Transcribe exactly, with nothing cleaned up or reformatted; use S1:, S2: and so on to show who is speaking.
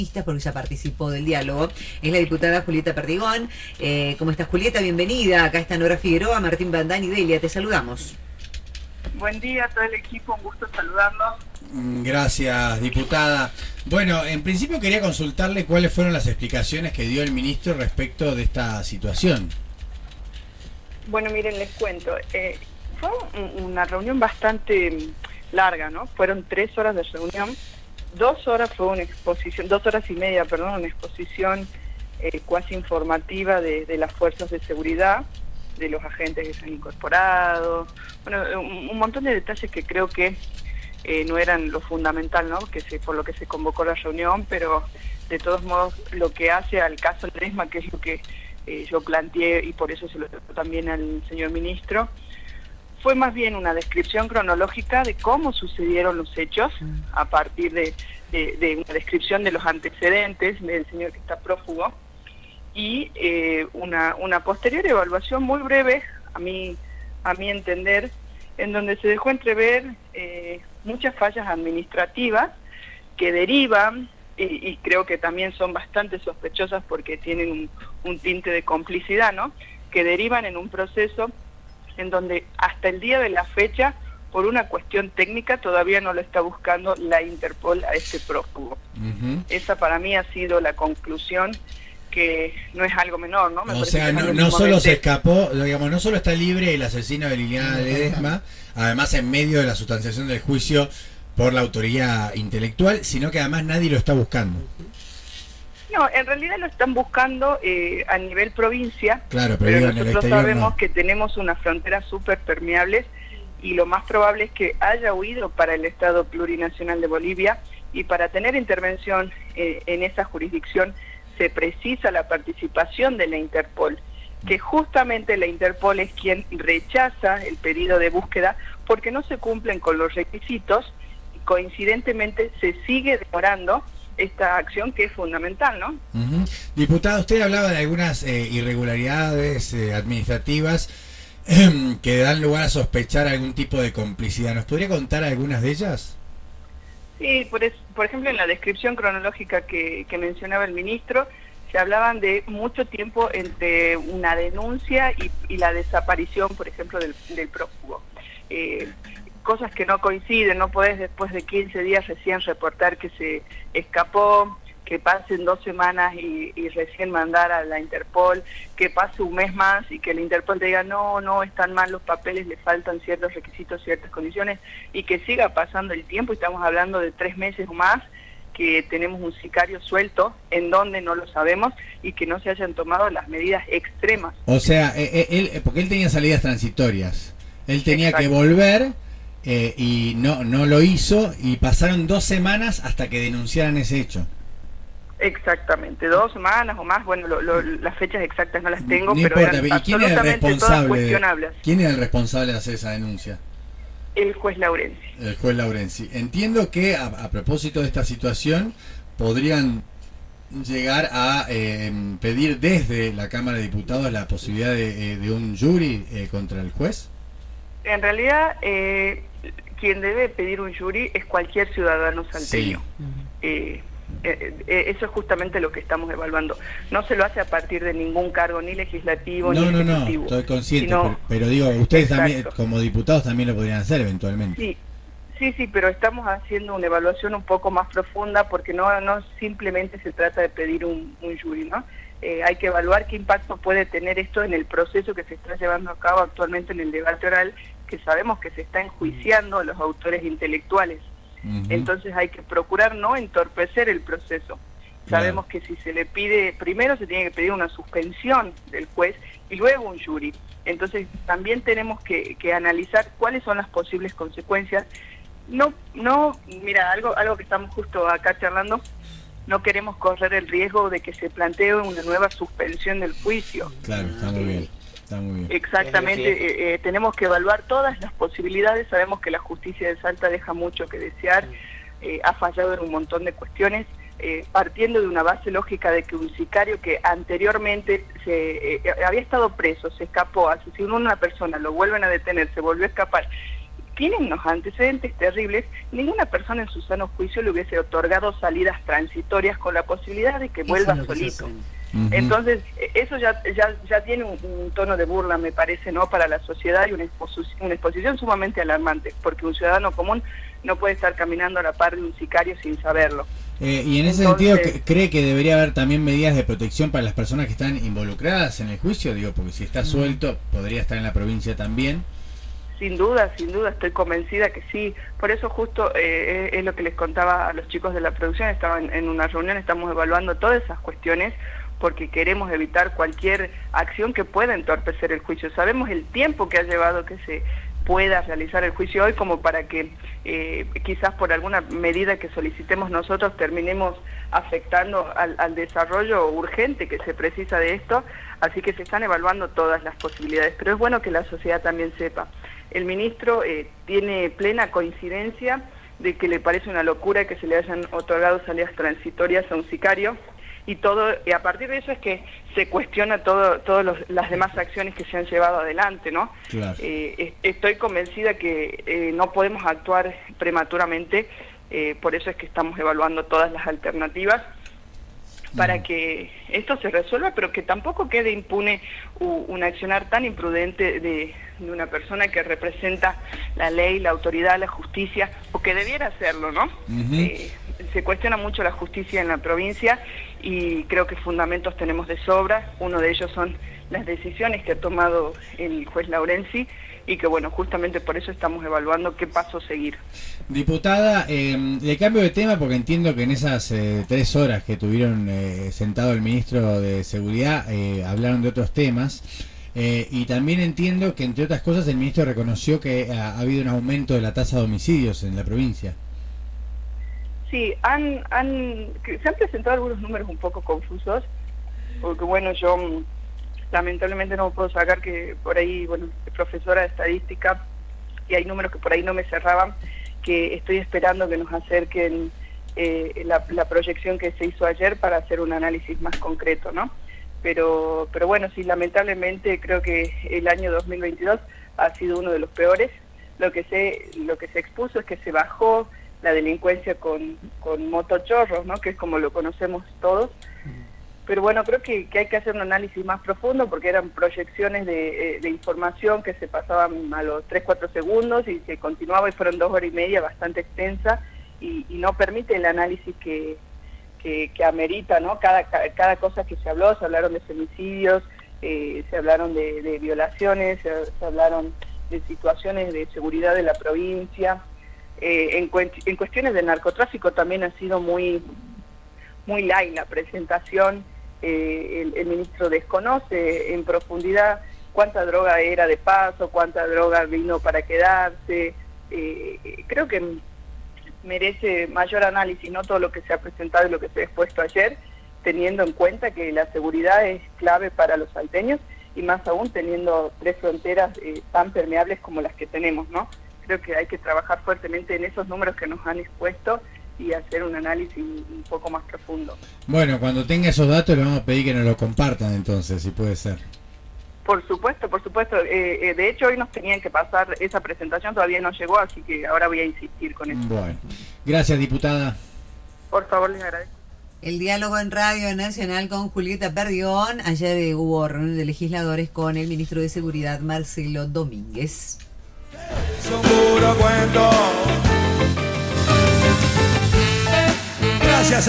S1: porque ya participó del diálogo, es la diputada Julieta Perdigón. Eh, ¿Cómo estás, Julieta? Bienvenida. Acá está Nora Figueroa, Martín Bandani y Delia. Te saludamos.
S2: Buen día a todo el equipo, un gusto saludarlos.
S3: Gracias, diputada. Bueno, en principio quería consultarle cuáles fueron las explicaciones que dio el ministro respecto de esta situación.
S2: Bueno, miren, les cuento. Eh, fue un, una reunión bastante larga, ¿no? Fueron tres horas de reunión. Dos horas fue una exposición, dos horas y media, perdón, una exposición eh, cuasi informativa de, de las fuerzas de seguridad, de los agentes que se han incorporado, bueno, un, un montón de detalles que creo que eh, no eran lo fundamental, ¿no? Que se, por lo que se convocó la reunión, pero de todos modos lo que hace al caso Ledesma, que es lo que eh, yo planteé y por eso se lo trató también al señor ministro, fue más bien una descripción cronológica de cómo sucedieron los hechos a partir de, de, de una descripción de los antecedentes del señor que está prófugo y eh, una, una posterior evaluación muy breve, a mi, a mi entender, en donde se dejó entrever eh, muchas fallas administrativas que derivan, y, y creo que también son bastante sospechosas porque tienen un, un tinte de complicidad, ¿no? Que derivan en un proceso en donde hasta el día de la fecha, por una cuestión técnica, todavía no lo está buscando la Interpol a este prófugo. Uh-huh. Esa para mí ha sido la conclusión, que no es algo menor, ¿no? Me
S3: o sea, no, no solo se escapó, digamos, no solo está libre el asesino de Liliana Ledesma, además en medio de la sustanciación del juicio por la autoría intelectual, sino que además nadie lo está buscando.
S2: No, en realidad lo están buscando eh, a nivel provincia,
S3: claro, pero,
S2: pero nosotros sabemos
S3: no.
S2: que tenemos una frontera súper permeable y lo más probable es que haya huido para el Estado Plurinacional de Bolivia, y para tener intervención eh, en esa jurisdicción se precisa la participación de la Interpol, que justamente la Interpol es quien rechaza el pedido de búsqueda porque no se cumplen con los requisitos y coincidentemente se sigue demorando esta acción que es fundamental, ¿no?
S3: Uh-huh. Diputada, usted hablaba de algunas eh, irregularidades eh, administrativas eh, que dan lugar a sospechar algún tipo de complicidad. ¿Nos podría contar algunas de ellas?
S2: Sí, por, es, por ejemplo, en la descripción cronológica que, que mencionaba el ministro, se hablaban de mucho tiempo entre una denuncia y, y la desaparición, por ejemplo, del, del prófugo. Eh, cosas que no coinciden, no podés después de quince días recién reportar que se escapó, que pasen dos semanas y, y recién mandar a la Interpol, que pase un mes más y que la Interpol te diga no, no, están mal los papeles, le faltan ciertos requisitos, ciertas condiciones, y que siga pasando el tiempo, estamos hablando de tres meses o más, que tenemos un sicario suelto, en donde no lo sabemos, y que no se hayan tomado las medidas extremas.
S3: O sea, eh, él, porque él tenía salidas transitorias, él tenía Exacto. que volver... Eh, y no no lo hizo y pasaron dos semanas hasta que denunciaran ese hecho.
S2: Exactamente, dos semanas o más, bueno, lo, lo, las fechas exactas no las tengo,
S3: no
S2: pero
S3: importa.
S2: eran
S3: ¿Y quién era el responsable de, quién era el responsable de hacer esa denuncia?
S2: El juez Laurenzi.
S3: El juez Laurenzi. Entiendo que a, a propósito de esta situación podrían llegar a eh, pedir desde la Cámara de Diputados la posibilidad de, de un jury eh, contra el juez.
S2: En realidad, eh, quien debe pedir un jury es cualquier ciudadano salteño. Sí. Eh, eh, eh, eso es justamente lo que estamos evaluando. No se lo hace a partir de ningún cargo, ni legislativo,
S3: no,
S2: ni
S3: no,
S2: ejecutivo.
S3: No, estoy consciente,
S2: sino,
S3: pero, pero digo, ustedes
S2: exacto.
S3: también, como diputados, también lo podrían hacer eventualmente.
S2: Sí, sí, sí, pero estamos haciendo una evaluación un poco más profunda porque no, no simplemente se trata de pedir un, un jury, ¿no? Eh, hay que evaluar qué impacto puede tener esto en el proceso que se está llevando a cabo actualmente en el debate oral, que sabemos que se está enjuiciando a los autores intelectuales. Uh-huh. Entonces hay que procurar no entorpecer el proceso. Claro. Sabemos que si se le pide, primero se tiene que pedir una suspensión del juez y luego un jury. Entonces también tenemos que, que analizar cuáles son las posibles consecuencias. No, no, mira, algo, algo que estamos justo acá charlando, no queremos correr el riesgo de que se plantee una nueva suspensión del juicio.
S3: Claro, está muy bien. Está muy bien.
S2: Exactamente, eh, eh, tenemos que evaluar todas las posibilidades, sabemos que la justicia de Salta deja mucho que desear, eh, ha fallado en un montón de cuestiones, eh, partiendo de una base lógica de que un sicario que anteriormente se, eh, había estado preso, se escapó, asesinó a una persona, lo vuelven a detener, se volvió a escapar, tienen unos antecedentes terribles. Ninguna persona en su sano juicio le hubiese otorgado salidas transitorias con la posibilidad de que vuelva solito. Uh-huh. Entonces, eso ya ya ya tiene un, un tono de burla, me parece, ¿no?, para la sociedad, y una exposición, una exposición sumamente alarmante, porque un ciudadano común no puede estar caminando a la par de un sicario sin saberlo.
S3: Eh, y en ese Entonces, sentido, ¿cree que debería haber también medidas de protección para las personas que están involucradas en el juicio? Digo, porque si está suelto, podría estar en la provincia también.
S2: Sin duda, sin duda, estoy convencida que sí. Por eso justo eh, es lo que les contaba a los chicos de la producción. Estaban en una reunión, estamos evaluando todas esas cuestiones, porque queremos evitar cualquier acción que pueda entorpecer el juicio. Sabemos el tiempo que ha llevado que se pueda realizar el juicio hoy, como para que eh, quizás por alguna medida que solicitemos nosotros terminemos afectando al, al desarrollo urgente que se precisa de esto. Así que se están evaluando todas las posibilidades, pero es bueno que la sociedad también sepa. El ministro eh, tiene plena coincidencia de que le parece una locura que se le hayan otorgado salidas transitorias a un sicario, y todo, y a partir de eso es que se cuestiona todo, todas las demás acciones que se han llevado adelante, ¿no?
S3: Claro.
S2: Eh, estoy convencida que eh, no podemos actuar prematuramente, eh, por eso es que estamos evaluando todas las alternativas para mm. que esto se resuelva, pero que tampoco quede impune u, un accionar tan imprudente de, de una persona que representa la ley, la autoridad, la justicia, o que debiera hacerlo, ¿no? Uh-huh. eh, se cuestiona mucho la justicia en la provincia, y creo que fundamentos tenemos de sobra. Uno de ellos son las decisiones que ha tomado el juez Laurenzi, y que bueno, justamente por eso estamos evaluando qué paso seguir.
S3: Diputada, eh, le cambio de tema porque entiendo que en esas eh, tres horas que tuvieron eh, sentado el ministro de Seguridad eh, hablaron de otros temas, eh, y también entiendo que entre otras cosas el ministro reconoció que ha, ha habido un aumento de la tasa de homicidios en la provincia.
S2: Sí, han, han, se han presentado algunos números un poco confusos, porque bueno, yo lamentablemente no puedo sacar que por ahí, bueno, soy profesora de estadística, y hay números que por ahí no me cerraban, que estoy esperando que nos acerquen eh, la, la proyección que se hizo ayer para hacer un análisis más concreto, ¿no? Pero, pero bueno, sí, lamentablemente creo que el año dos mil veintidós ha sido uno de los peores. Lo que se, lo que se expuso es que se bajó la delincuencia con, con motochorros, ¿no?, que es como lo conocemos todos. Pero bueno, creo que, que hay que hacer un análisis más profundo, porque eran proyecciones de, de información que se pasaban a los tres, cuatro segundos y se continuaba, y fueron dos horas y media bastante extensa, y, y no permite el análisis que, que, que amerita, ¿no? Cada, cada cosa que se habló, se hablaron de femicidios, eh, se hablaron de, de violaciones, se, se hablaron de situaciones de seguridad de la provincia. Eh, en, en cuestiones de narcotráfico también ha sido muy, muy light la presentación. Eh, el, el ministro desconoce en profundidad cuánta droga era de paso, cuánta droga vino para quedarse. Eh, creo que merece mayor análisis, no todo lo que se ha presentado y lo que se ha expuesto ayer, teniendo en cuenta que la seguridad es clave para los salteños, y más aún teniendo tres fronteras eh, tan permeables como las que tenemos, ¿no? Creo que hay que trabajar fuertemente en esos números que nos han expuesto y hacer un análisis un poco más profundo.
S3: Bueno, cuando tenga esos datos le vamos a pedir que nos lo compartan entonces, si puede ser.
S2: Por supuesto, por supuesto. Eh, eh, de hecho, hoy nos tenían que pasar esa presentación, todavía no llegó, así que ahora voy a insistir con eso.
S3: Bueno, gracias, diputada.
S2: Por favor, les agradezco.
S1: El diálogo en Radio Nacional con Julieta Perdigón. Ayer eh, hubo reunión de legisladores con el ministro de Seguridad, Marcelo Domínguez.
S4: Seguro cuento. Gracias.